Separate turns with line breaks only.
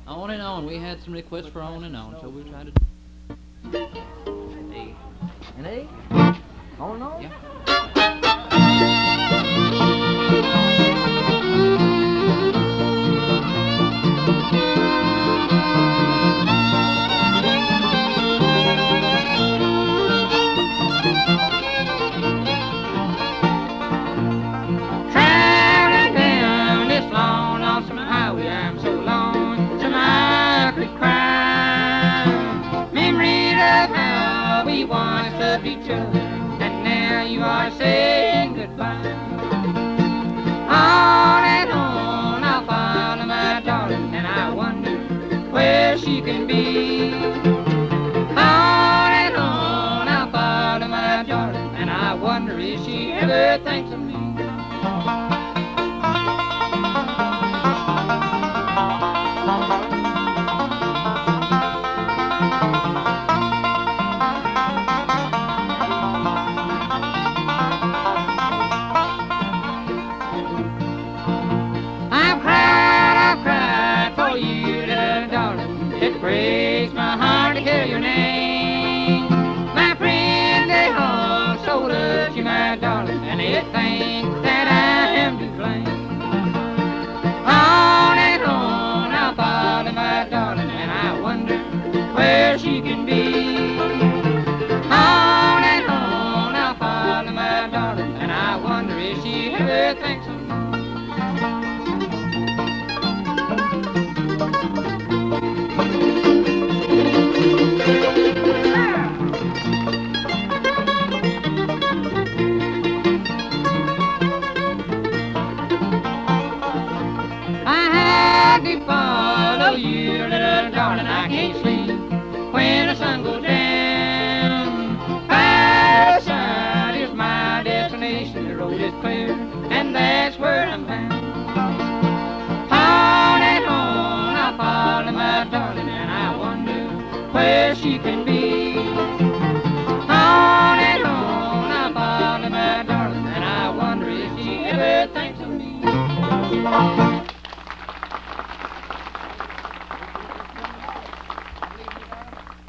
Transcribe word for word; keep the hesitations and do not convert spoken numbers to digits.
On and on. We had some requests for on and on, so we tried to. A.
An A? On and on?
Yeah.
Traveling down this long, lonesome highway, I'm so lonesome I could cry. Memories of how we once loved each other, and now you are saying goodbye. On and on I'll follow my darling, and I wonder where she can be. On and on I'll follow my darling, and I wonder if she ever thinks of me. I've cried, I've cried for you, little darling. It breaks my heart to hear your name. My friends, they all so love you, my darling, and they think that I am to blame. On and on I'll follow my darling, and I wonder where she can be. On and on I'll follow my darling, and I wonder if she ever thinks of me. I had to follow you, little darling, I can't sleep when the sun goes down. Fireside is my destination, the road is clear, and that's where I'm bound. On and on I follow my darling, and I wonder where she can be. On and on I follow my darling, and I wonder if she ever thinks of me.